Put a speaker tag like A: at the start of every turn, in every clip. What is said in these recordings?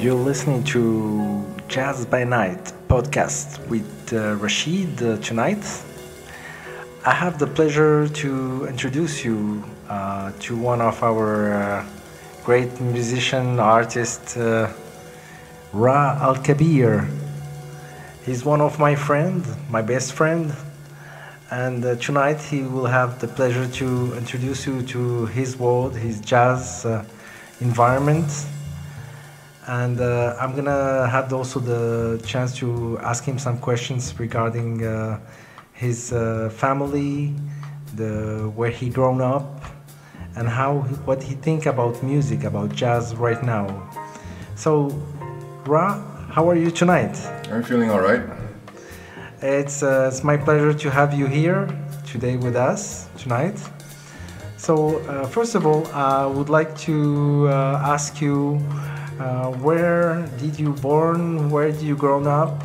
A: You're listening to Jazz by Night podcast with Rashid tonight. I have the pleasure to introduce you to one of our great musician artist, Ra Al Kabir. He's one of my friend, my best friend, and tonight he will have the pleasure to introduce you to his world, his jazz environment. And I'm gonna have also the chance to ask him some questions regarding his family, where he grown up, and what he think about music, about jazz right now. So, Ra, how are you tonight?
B: I'm feeling all right.
A: It's my pleasure to have you here today with us tonight. So, first of all, I would like to ask you. Where did you born? Where did you grown up?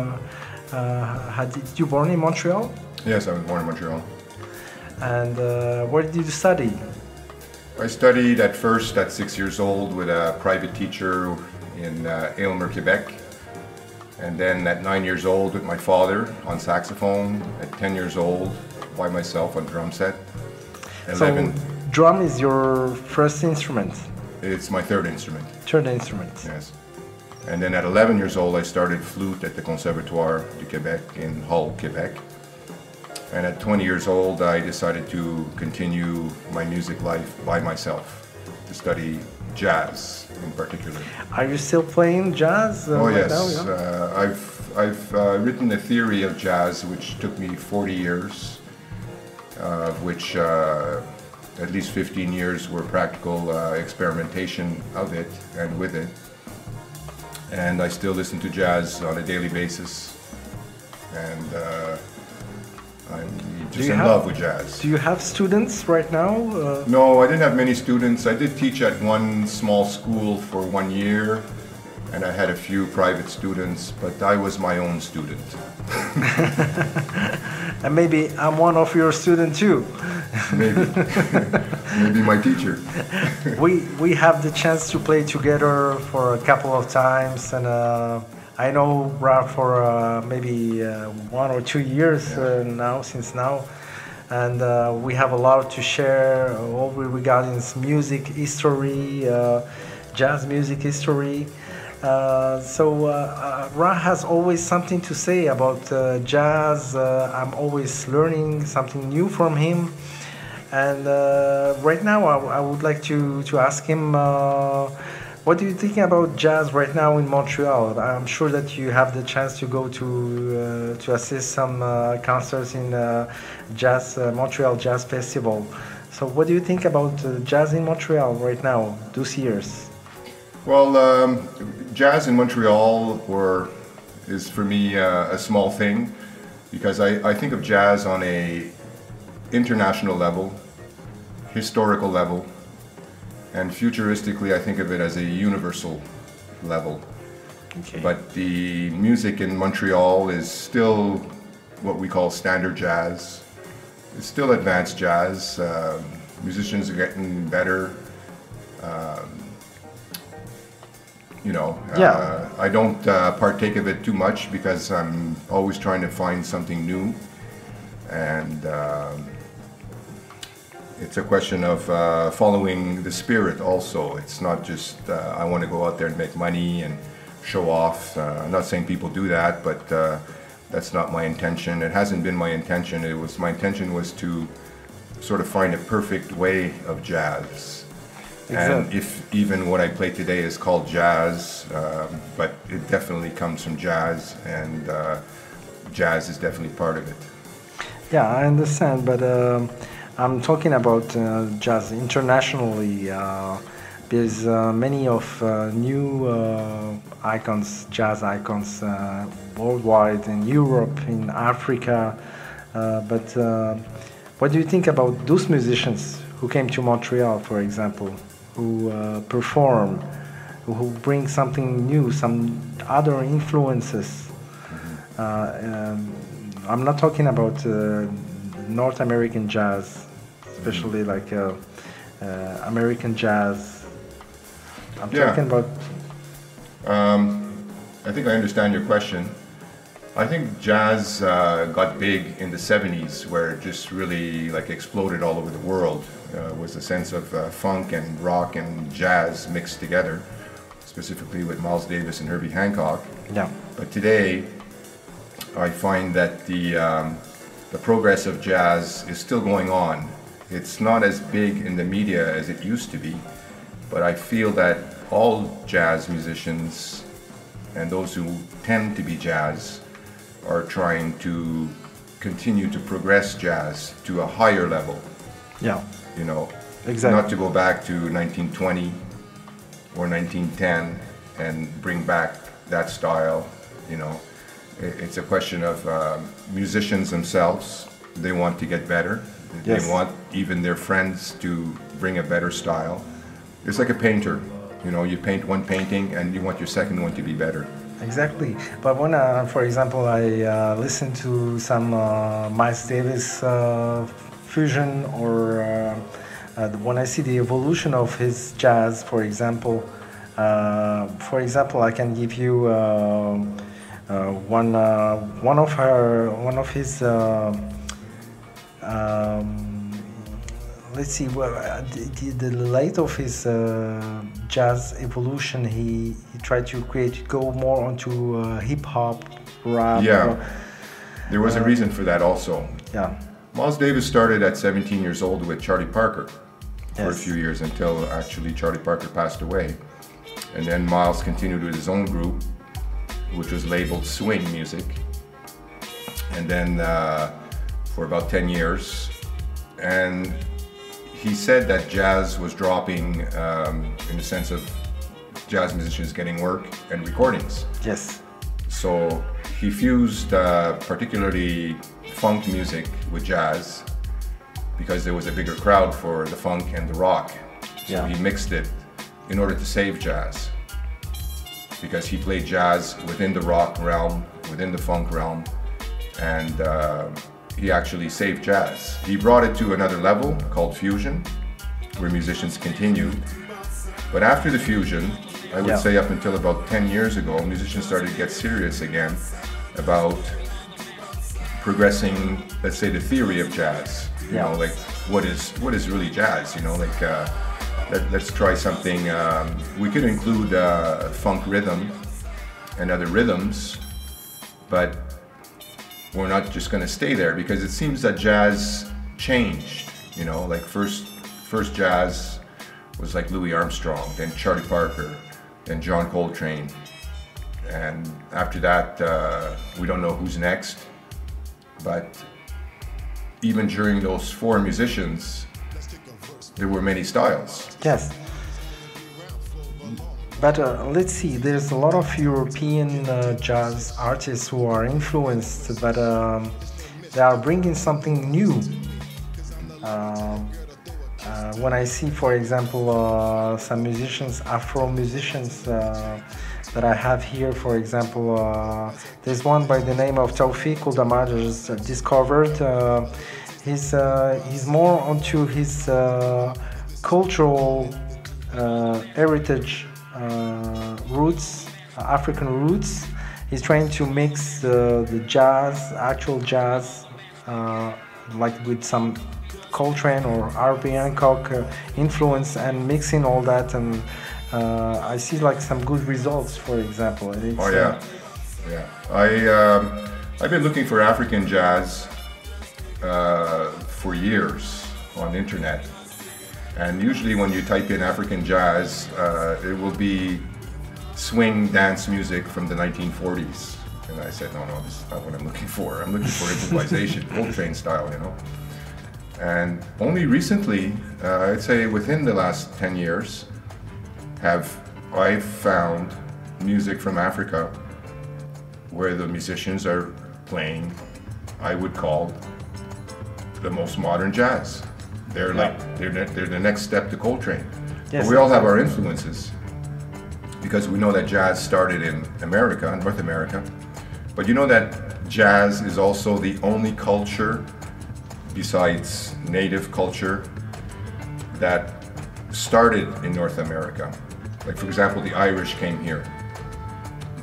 A: Did you born in Montreal?
B: Yes, I was born in Montreal.
A: And where did you study?
B: I studied at first at 6 years old with a private teacher in Aylmer, Quebec. And then at 9 years old with my father on saxophone. At 10 years old by myself on drum set. 11.
A: So drum is your first instrument?
B: It's my third instrument.
A: Third instrument.
B: Yes. And then at 11 years old, I started flute at the Conservatoire du Québec in Hull, Quebec. And at 20 years old, I decided to continue my music life by myself, to study jazz in particular.
A: Are you still playing jazz?
B: Oh
A: right
B: yes,
A: now, yeah?
B: I've written a theory of jazz which took me 40 years, of which at least 15 years were practical experimentation of it and with it. And I still listen to jazz on a daily basis. And I'm just in love with jazz.
A: Do you have students right now?
B: No, I didn't have many students. I did teach at one small school for 1 year. And I had a few private students, but I was my own student.
A: And maybe I'm one of your students too.
B: Maybe. Maybe my teacher.
A: we have the chance to play together for a couple of times, and I know Ra for maybe 1 or 2 years since now. And we have a lot to share all regarding music history, jazz music history. Ra has always something to say about jazz. I'm always learning something new from him. And right now I would like to ask him, what do you think about jazz right now in Montreal? I'm sure that you have the chance to go to assist some concerts in Montreal Jazz Festival. So what do you think about jazz in Montreal right now, those years?
B: Well, jazz in Montreal is for me a small thing, because I think of jazz on a international level, historical level, and futuristically I think of it as a universal level.
A: Okay.
B: But the music in Montreal is still what we call standard jazz. It's still advanced jazz. Musicians are getting better. I don't partake of it too much because I'm always trying to find something new, and it's a question of following the spirit also. It's not just I want to go out there and make money and show off. I'm not saying people do that, but that's not my intention. It hasn't been my intention. My intention was to sort of find a perfect way of jazz.
A: Exactly.
B: And if even what I play today is called jazz, but it definitely comes from jazz, and jazz is definitely part of it.
A: Yeah, I understand, but I'm talking about jazz internationally. There's many of new jazz icons worldwide, in Europe, in Africa. But what do you think about those musicians who came to Montreal, for example, who perform, who bring something new, some other influences? I'm not talking about North American jazz, especially like American jazz. I'm talking about
B: I think I understand your question. I think jazz got big in the 70s, where it just really like exploded all over the world. Was a sense of funk and rock and jazz mixed together, specifically with Miles Davis and Herbie Hancock.
A: Yeah.
B: But today, I find that the progress of jazz is still going on. It's not as big in the media as it used to be, but I feel that all jazz musicians and those who tend to be jazz are trying to continue to progress jazz to a higher level.
A: Yeah.
B: You know,
A: Exactly.
B: not to go back to 1920 or 1910 and bring back that style. You know, it's a question of musicians themselves. They want to get better.
A: Yes.
B: They want even their friends to bring a better style. It's like a painter. You know, you paint one painting and you want your second one to be better.
A: Exactly. But when, for example, I listen to some Miles Davis fusion, or when I see the evolution of his jazz, for example, I can give you one of his. Let's see. Well, the light of his jazz evolution, he tried to go more onto hip hop, rap.
B: Yeah, there was a reason for that also.
A: Yeah.
B: Miles Davis started at 17 years old with Charlie Parker for a
A: Yes.
B: few years, until actually Charlie Parker passed away. And then Miles continued with his own group, which was labeled swing music. And then for about 10 years. And he said that jazz was dropping in the sense of jazz musicians getting work and recordings.
A: Yes.
B: So he fused particularly funk music with jazz because there was a bigger crowd for the funk and the rock. So
A: Yeah.
B: he mixed it in order to save jazz, because he played jazz within the rock realm, within the funk realm, and he actually saved jazz. He brought it to another level called fusion, where musicians continued. But after the fusion, I would
A: Yeah.
B: say up until about 10 years ago, musicians started to get serious again about progressing, let's say, the theory of jazz. You
A: Yeah.
B: know, like what is really jazz? You know, like let's try something. We could include funk rhythm and other rhythms, but we're not just going to stay there, because it seems that jazz changed. You know, like first jazz was like Louis Armstrong, then Charlie Parker, then John Coltrane, and after that we don't know who's next. But even during those four musicians, there were many styles.
A: Yes. But let's see, there's a lot of European jazz artists who are influenced, but they are bringing something new. When I see, for example, some musicians, Afro musicians that I have here, for example, there's one by the name of Tawfiq Oldamar, just discovered. He's more onto his cultural heritage roots, African roots. He's trying to mix the jazz, actual jazz, like with some Coltrane or Herbie Hancock influence, and mixing all that, and I see like some good results. For example, it's,
B: Oh yeah, I've been looking for African jazz for years on the internet, and usually when you type in African jazz, it will be swing dance music from the 1940s. And I said, no, this is not what I'm looking for. I'm looking for improvisation, Coltrane style, you know. And only recently, I'd say within the last 10 years, have I found music from Africa where the musicians are playing, I would call, the most modern jazz. They're like they're the next step to Coltrane.
A: Yes,
B: But we all have our influences, because we know that jazz started in America, North America. But you know that jazz is also the only culture besides native culture that started in North America. Like, for example, the Irish came here.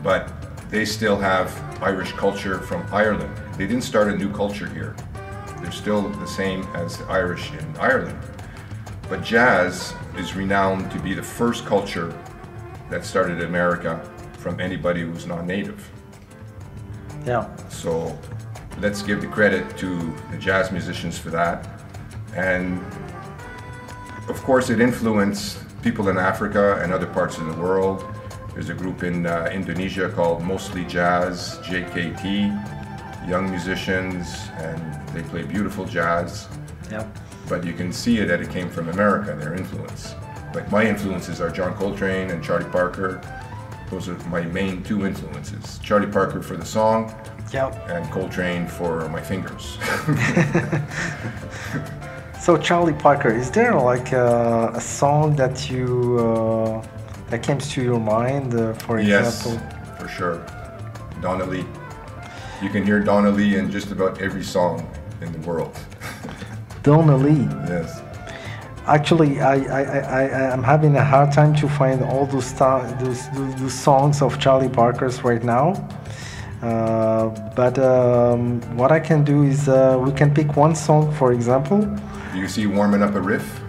B: but they still have Irish culture from Ireland. They didn't start a new culture here. They're still the same as the Irish in Ireland. But jazz is renowned to be the first culture that started in America from anybody who's non-native.
A: Yeah.
B: So let's give the credit to the jazz musicians for that. And of course it influenced people in Africa and other parts of the world. There's a group in Indonesia called Mostly Jazz, JKT, young musicians, and they play beautiful jazz.
A: Yeah.
B: But you can see it that it came from America, their influence. Like my influences are John Coltrane and Charlie Parker. Those are my main two influences. Charlie Parker for the song,
A: Yeah.
B: and Coltrane for my fingers.
A: So Charlie Parker, is there like a song that you that comes to your mind, for
B: Yes,
A: example?
B: for sure. Donna Lee. You can hear Donna Lee in just about every song in the world.
A: Donna Lee.
B: Yes.
A: Actually, I'm having a hard time to find all those songs of Charlie Parker's right now. But what I can do is we can pick one song, for example.
B: You see Warming Up a Riff?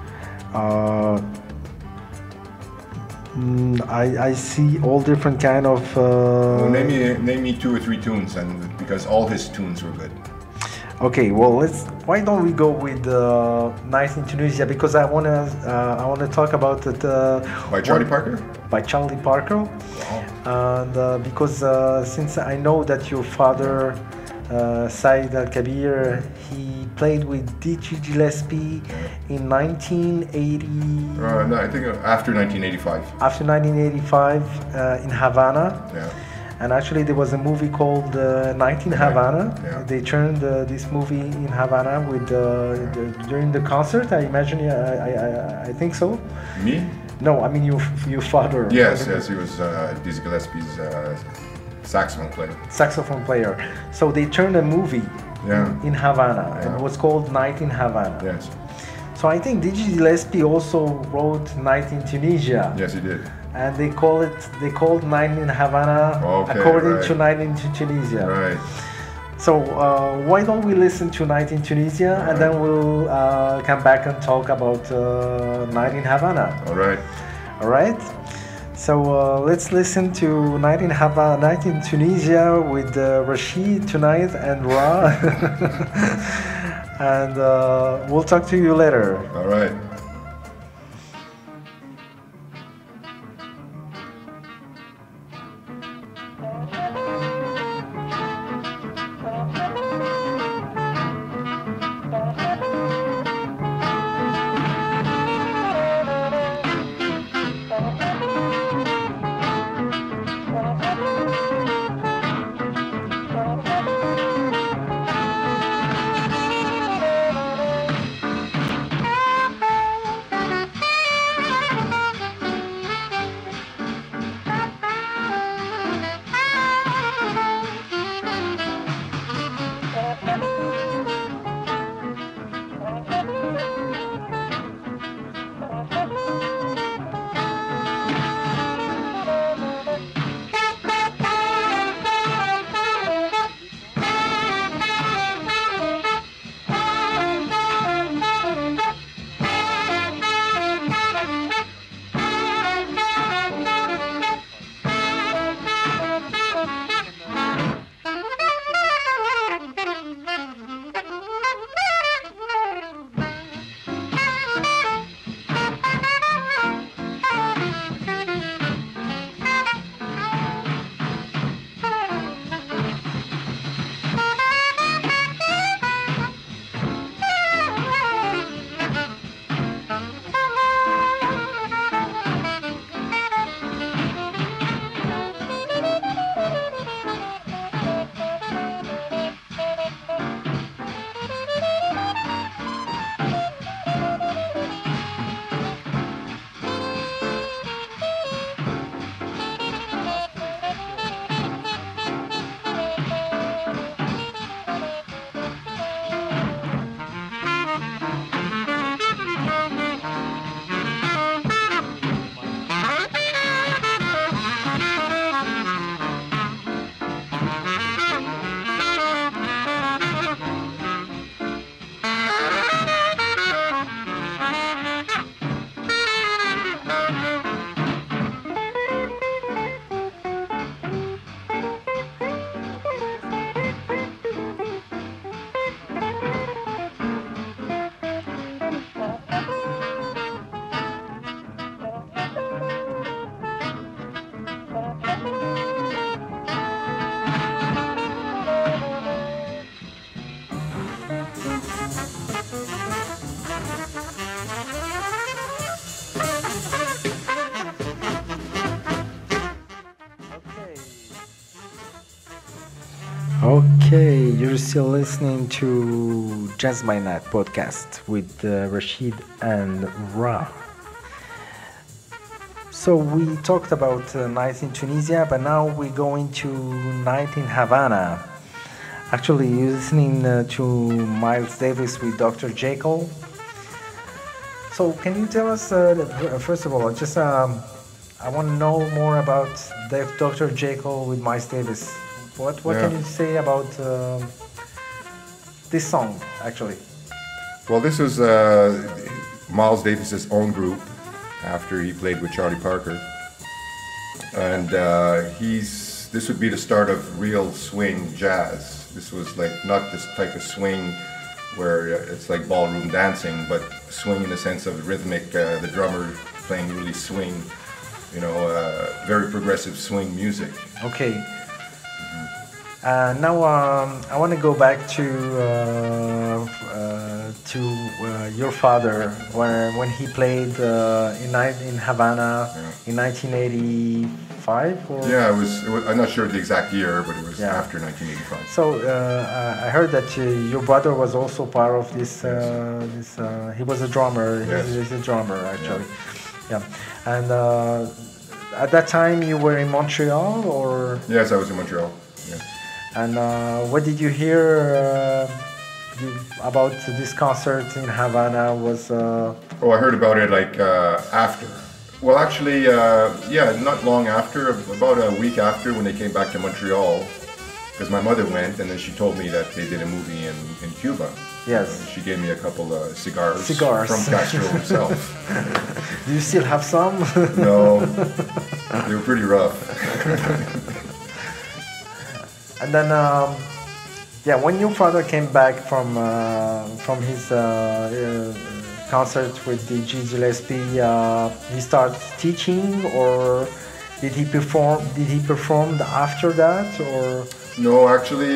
A: I see all different kind of.
B: Well, name me two or three tunes, and because all his tunes were good.
A: Okay, well, why don't we go with Night in Tunisia, because I wanna talk about it.
B: By Charlie Parker?
A: By Charlie Parker.
B: Wow.
A: And because since I know that your father, Said Al-Kabir, he played with Dizzy Gillespie in 1980.
B: No, I think after 1985.
A: After 1985 in Havana.
B: Yeah.
A: And actually, there was a movie called Night in Havana.
B: Yeah.
A: They turned this movie in Havana with during the concert. I imagine. I think so.
B: Me?
A: No, I mean your father.
B: Yes, he was Dizzy Gillespie's saxophone player.
A: Saxophone player. So they turned a movie
B: Yeah.
A: in Havana, and
B: Yeah.
A: it was called Night in Havana.
B: Yes.
A: So I think Dizzy Gillespie also wrote Night in Tunisia.
B: Yes, he did.
A: And they called Night in Havana
B: Okay,
A: according
B: right.
A: to Night in Tunisia.
B: Right.
A: So why don't we listen to Night in Tunisia, and then we'll come back and talk about Night in Havana.
B: All right.
A: All right. So let's listen to Night in Havana, Night in Tunisia with Rashid tonight and Ra, and we'll talk to you later.
B: All right.
A: Okay, you're still listening to Jazz by Night podcast with Rashid and Ra. So we talked about night in Tunisia, but now we're going to night in Havana. Actually, you're listening to Miles Davis with Dr. Jekyll. So can you tell us, first of all, just I want to know more about Dr. Jekyll with Miles Davis. What can you say about this song, actually?
B: Well, this was Miles Davis's own group after he played with Charlie Parker, and this would be the start of real swing jazz. This was like not this type of swing where it's like ballroom dancing, but swing in the sense of rhythmic, the drummer playing really swing, very progressive swing music.
A: Okay. Now I want to go back to your father when he played in Havana in 1985. Or?
B: Yeah, it was. I'm not sure the exact year, but it was after 1985.
A: So I heard that your brother was also part of this. He was a drummer.
B: Yes.
A: He's a drummer actually. Yeah. And at that time you were in Montreal, or?
B: Yes, I was in Montreal. Yeah.
A: And what did you hear about this concert in Havana?
B: Oh, I heard about it after. Well, actually, not long after, about a week after when they came back to Montreal, because my mother went, and then she told me that they did a movie in Cuba.
A: Yes.
B: She gave me a couple of cigars.
A: Cigars.
B: From Castro himself.
A: Do you still have some?
B: No, they were pretty rough.
A: And then, when your father came back from his concert with the G. Gillespie, he started teaching, or did he perform? Did he perform after that, or?
B: No, actually,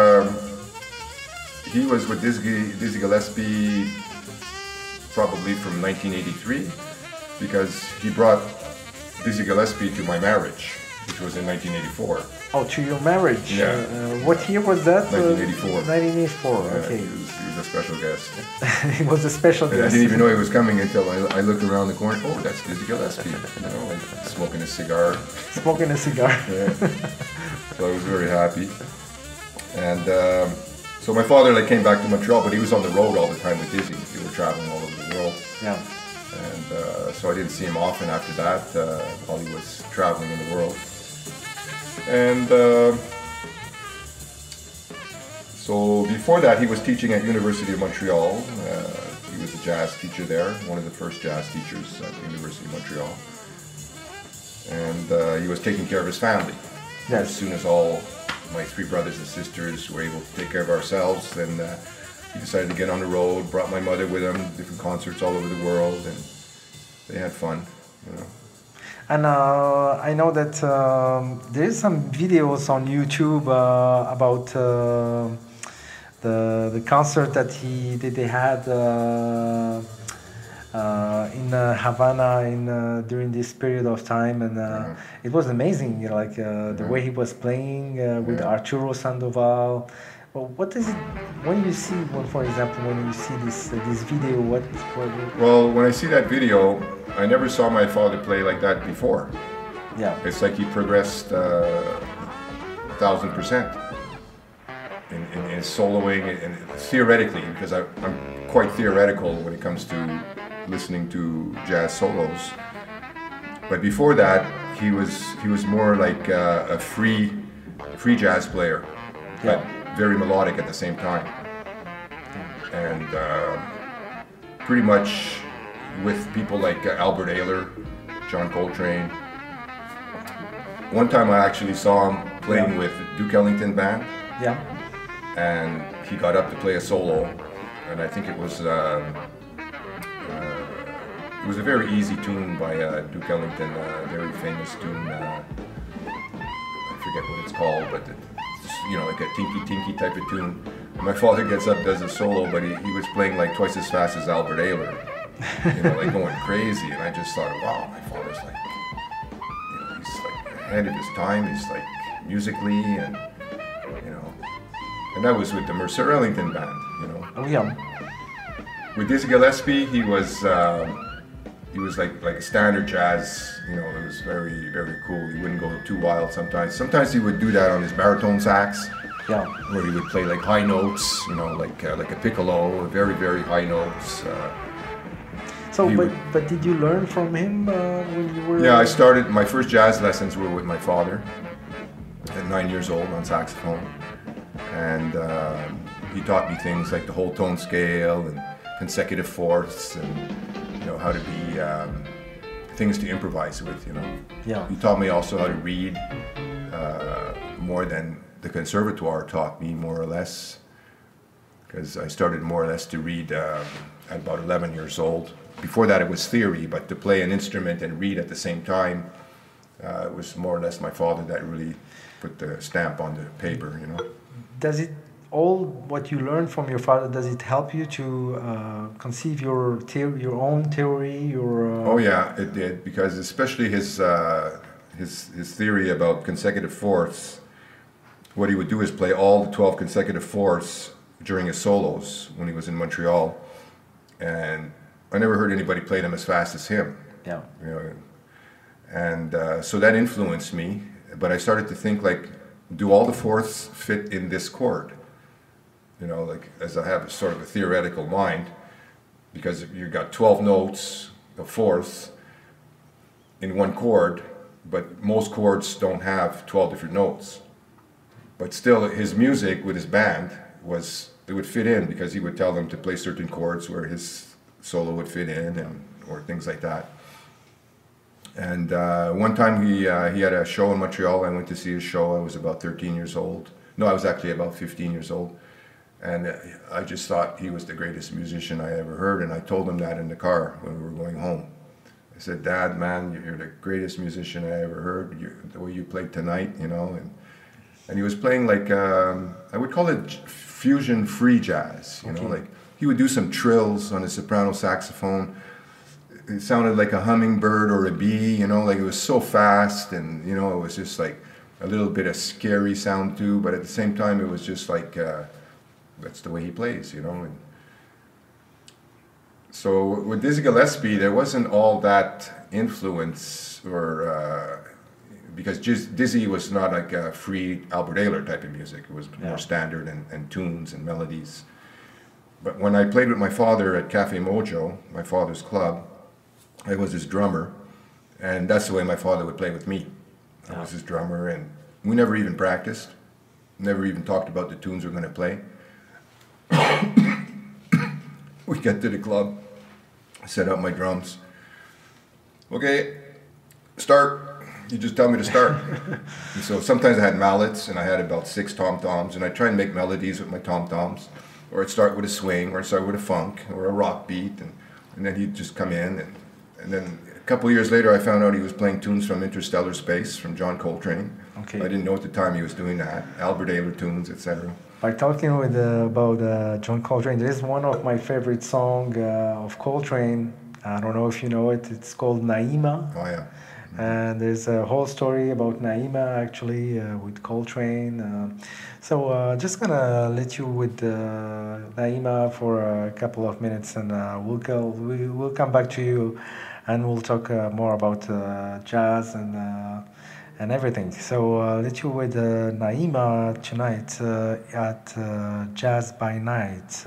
B: he was with Dizzy Gillespie probably from 1983, because he brought Dizzy Gillespie to my marriage, which was in 1984.
A: Oh, to your marriage?
B: Yeah.
A: What year was that?
B: 1984.
A: 1984, okay.
B: He was a special guest.
A: He was a special
B: And
A: guest.
B: I didn't even know he was coming until I looked around the corner. Oh, that's Dizzy Gillespie. Smoking a cigar.
A: Smoking a cigar.
B: Yeah. So I was very happy. And so my father came back to Montreal, but he was on the road all the time with Dizzy. They were traveling all over the world.
A: Yeah.
B: And so I didn't see him often after that while he was traveling in the world. And so before that, he was teaching at University of Montreal. He was a jazz teacher there, one of the first jazz teachers at the University of Montreal. And he was taking care of his family.
A: Yes.
B: As soon as all my three brothers and sisters were able to take care of ourselves, then he decided to get on the road, brought my mother with him, different concerts all over the world, and they had fun,
A: And I know that there's some videos on YouTube about the concert that they had in Havana during this period of time, and it was amazing. The way he was playing with Arturo Sandoval. Well, what is it when you see, for example, when you see this video? What?
B: Well, when I see that video, I never saw my father play like that before.
A: Yeah.
B: It's like he progressed 1,000% in soloing and theoretically, because I'm quite theoretical when it comes to listening to jazz solos. But before that, he was more like a free jazz player, but very melodic at the same time, and pretty much with people like Albert Ayler, John Coltrane. One time I actually saw him playing with Duke Ellington Band.
A: Yeah.
B: And he got up to play a solo, and I think it was a very easy tune by Duke Ellington, a very famous tune. I forget what it's called, but like a Tinky Tinky type of tune. And my father gets up, does a solo, but he was playing like twice as fast as Albert Ayler, like going crazy. And I just thought, wow, my father's like, he's like ahead of his time. He's like musically, and and that was with the Mercer Ellington Band, you know.
A: Oh yeah.
B: With Dizzy Gillespie, he was like a standard jazz, you know. It was very, very cool. He wouldn't go too wild sometimes. Sometimes he would do that on his baritone sax,
A: Yeah.
B: where he would play like high notes, you know, like a piccolo, very, very high notes.
A: So,
B: He
A: but,
B: would-
A: but did you learn from him when you were?
B: Yeah, I started, my first jazz lessons were with my father at 9 years old on saxophone. And he taught me things like the whole tone scale and consecutive fourths and, you know, how to be, things to improvise with, you know.
A: Yeah.
B: He taught me also how to read more than the conservatoire taught me, more or less. Because I started more or less to read at about 11 years old. Before that it was theory, but to play an instrument and read at the same time, it was more or less my father that really put the stamp on the paper, you know.
A: Does it all what you learned from your father? Does it help you to conceive your your own theory?
B: Oh yeah, it did, because especially his theory about consecutive fourths. What he would do is play all the 12 consecutive fourths during his solos when he was in Montreal, and I never heard anybody play them as fast as him.
A: Yeah.
B: You know, and so that influenced me. But I started to think, like, do all the fourths fit in this chord? You know, like, as I have a sort of a theoretical mind, because you've got 12 notes of fourths in one chord, but most chords don't have 12 different notes. But still, his music with his band it would fit in, because he would tell them to play certain chords where his solo would fit in, or things like that. And one time he had a show in Montreal. I went to see his show. I was about 13 years old. No, I was actually about 15 years old. And I just thought he was the greatest musician I ever heard. And I told him that in the car when we were going home. I said, "Dad, man, you're the greatest musician I ever heard. The way you played tonight, you know." And he was playing like, I would call it fusion free jazz, you know, like he would do some trills on his soprano saxophone. It sounded like a hummingbird or a bee, you know, like it was so fast, and, you know, it was just like a little bit of scary sound too, but at the same time it was just like, that's the way he plays, you know. And so with Dizzy Gillespie, there wasn't all that influence, or because Dizzy was not like a free Albert Ayler type of music. It was more standard and tunes and melodies. But when I played with my father at Cafe Mojo, my father's club, I was his drummer, and that's the way my father would play with me. I was his drummer, and we never even practiced, never even talked about the tunes we're going to play. We get to the club, set up my drums. Okay, start. You just tell me to start. And so sometimes I had mallets, and I had about 6 tom-toms, and I'd try and make melodies with my tom-toms, or I'd start with a swing, or I'd start with a funk, or a rock beat, and then he'd just come in, and then a couple of years later I found out he was playing tunes from Interstellar Space, from John Coltrane.
A: Okay.
B: I didn't know at the time he was doing that, Albert Ayler tunes, etc.
A: By talking with about John Coltrane, there is one of my favorite songs of Coltrane. I don't know if you know it. It's called Naima.
B: Oh yeah.
A: And there's a whole story about Naima actually with Coltrane. So just gonna let you with Naima for a couple of minutes, and we'll come back to you, and we'll talk more about jazz and everything. So let you with Naima tonight at Jazz by Night.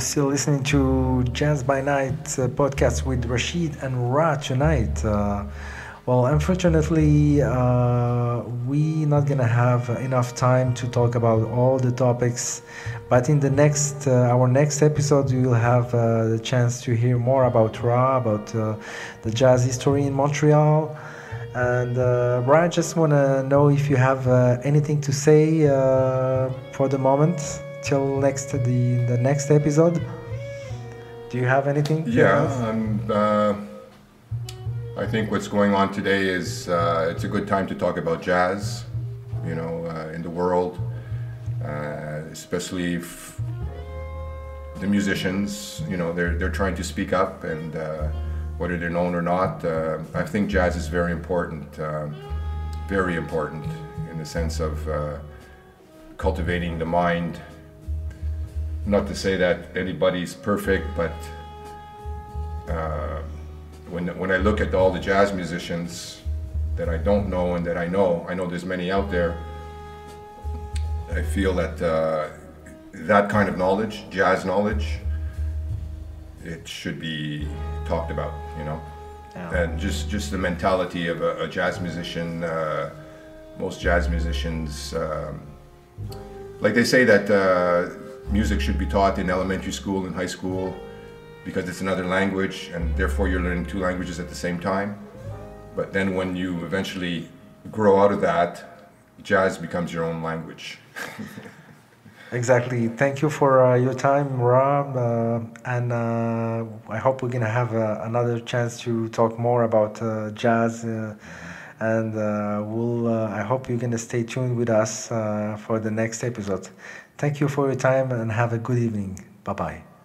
A: still listening to Jazz by Night podcast with Rashid and Ra tonight. Well, unfortunately, we not gonna have enough time to talk about all the topics, but in the next our next episode, you will have the chance to hear more about Ra, about the jazz history in Montreal. And Ra, I just wanna know if you have anything to say for the moment till the next episode. Do you have anything?
B: I think what's going on today is it's a good time to talk about jazz, in the world, especially if the musicians, they're trying to speak up, and whether they're known or not, I think jazz is very important in the sense of cultivating the mind. Not to say that anybody's perfect, but when I look at all the jazz musicians that I don't know and that I know there's many out there, I feel that that kind of knowledge, jazz knowledge, it should be talked about,
A: Yeah.
B: and just the mentality of a jazz musician. Most jazz musicians, like they say that music should be taught in elementary school and high school because it's another language, and therefore you're learning two languages at the same time. But then when you eventually grow out of that, jazz becomes your own language.
A: Exactly. Thank you for your time, Rob, and I hope we're gonna have another chance to talk more about jazz, and I hope you're gonna stay tuned with us for the next episode. Thank you for your time, and have a good evening. Bye bye.